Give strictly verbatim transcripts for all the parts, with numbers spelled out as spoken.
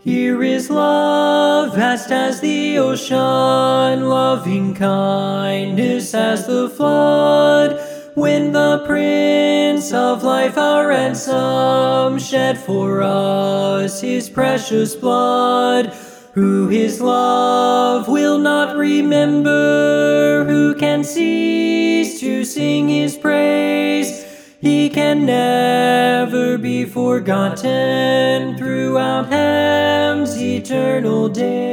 Here is love, vast as the ocean, loving kindness as the flood. When the Prince of Life, our ransom, shed for us his precious blood. Who his love will not remember, who can cease to sing his praise? He can never be forgotten throughout heaven's eternal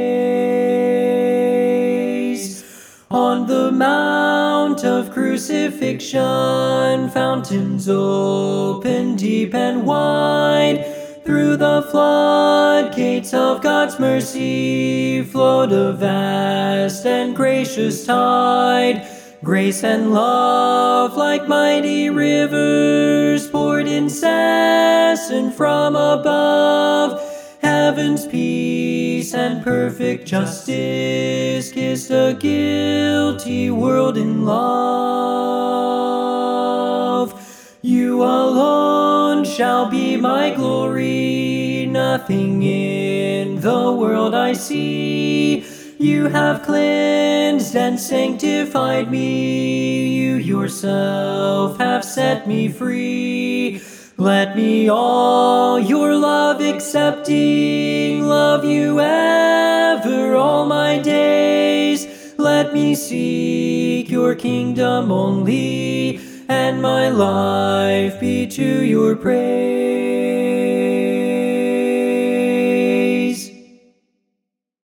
days. On the mount of crucifixion, fountains open deep and wide. Through the floodgates of God's mercy flowed a vast and gracious tide. Grace and love, like mighty rivers, poured incessant from above. Heaven's peace and perfect justice kissed a guilty world in love. You alone shall be my glory, nothing in the world I see. You have cleansed and sanctified me, you yourself have set me free. Let me all your love accepting, love you ever all my days. Let me seek your kingdom only, and my life be to your praise.